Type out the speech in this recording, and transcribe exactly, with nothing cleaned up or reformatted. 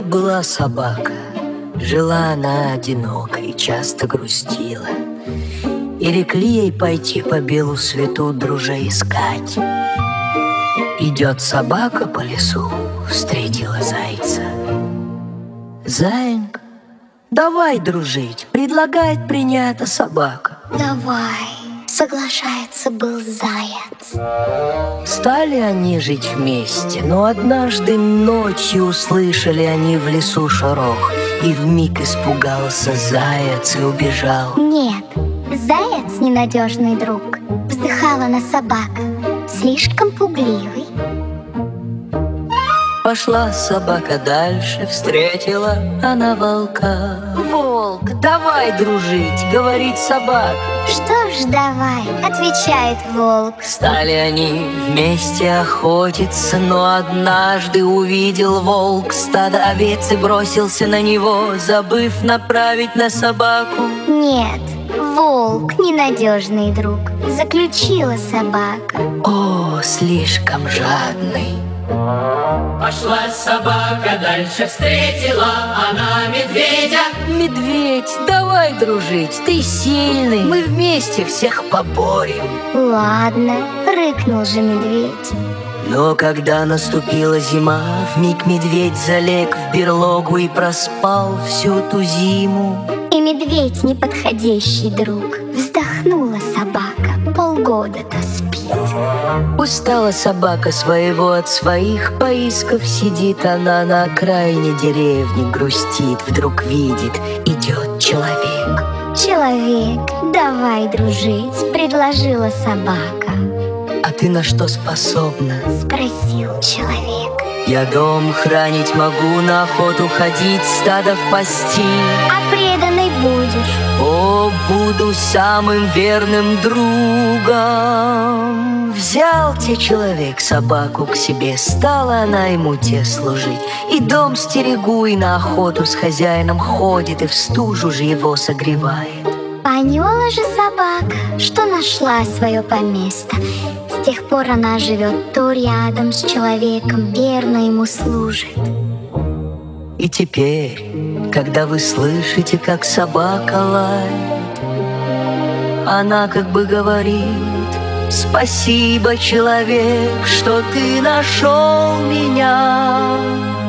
Жила-была собака, жила она одиноко и часто грустила. И рекли ей пойти по белу свету дружей искать. Идет собака по лесу, встретила зайца. Заинька, давай дружить, предлагает принята собака. Давай, соглашается был заяц. Стали они жить вместе, но однажды ночью услышали они в лесу шорох, и вмиг испугался заяц и убежал. Нет, заяц ненадежный друг, вздыхала на собака, слишком пугливый. Пошла собака дальше, встретила она волка. Волк, давай дружить, говорит собака. Что ж, давай, отвечает волк. Стали они вместе охотиться, но однажды увидел волк стадо овец и бросился на него, забыв направить на собаку. Нет, волк ненадежный друг, заключила собака. О, слишком жадный. Пошла собака дальше, встретила она медведя. Медведь, давай дружить, ты сильный, мы вместе всех поборем. Ладно, рыкнул же медведь. Но когда наступила зима, вмиг медведь залег в берлогу и проспал всю ту зиму. И медведь неподходящий друг, вздохнула собака, полгода-то спит. Устала собака своего от своих поисков, сидит она на окраине деревни, грустит, вдруг видит, идет человек. Человек, давай дружить, предложила собака. А ты на что способна? Спросил человек. Я дом хранить могу, на охоту ходить, стадо в пасти. А преданный будешь? О, буду самым верным другом. Взял те человек собаку к себе, стала она ему те служить. И дом стерегу, и на охоту с хозяином ходит, и в стужу же его согревает. Поняла же собака, что нашла свое поместье. С тех пор она живет то рядом с человеком, верно ему служит. И теперь, когда вы слышите, как собака лает, она как бы говорит: спасибо, человек, что ты нашел меня.